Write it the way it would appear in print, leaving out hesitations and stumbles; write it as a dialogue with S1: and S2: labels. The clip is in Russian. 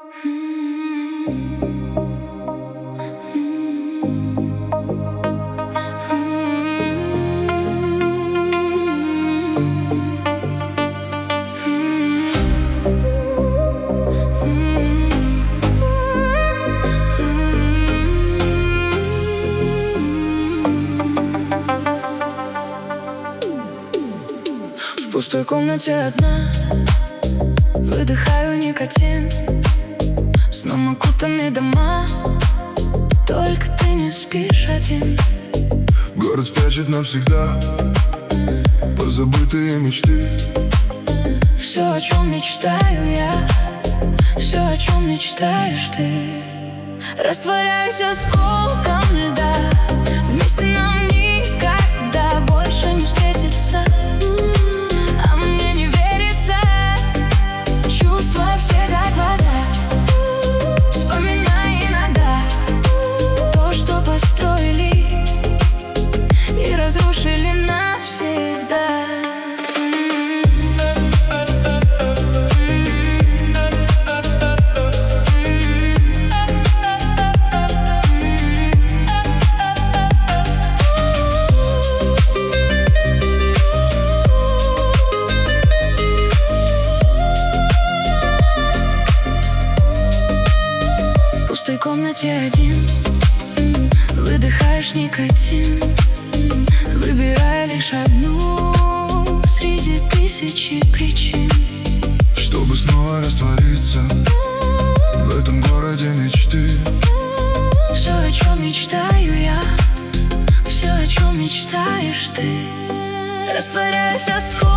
S1: В пустой комнате одна, выдыхаю никотин. Сном окутаны дома, только ты не спишь один.
S2: Город спрячет навсегда позабытые мечты.
S1: Все, о чем мечтаю я, все, о чем мечтаешь ты. Растворяюсь осколком льда, вместе нам никогда больше не встретиться. А мне не верится, чувства все как вода. Вспоминай иногда то, что построили и разрушили навсегда. В пустой комнате один, выдыхаешь никотин, выбирая лишь одну среди тысячи причин,
S2: чтобы снова раствориться в этом городе мечты.
S1: Все, о чем мечтаю я, все, о чем мечтаешь ты. Растворяюсь осколком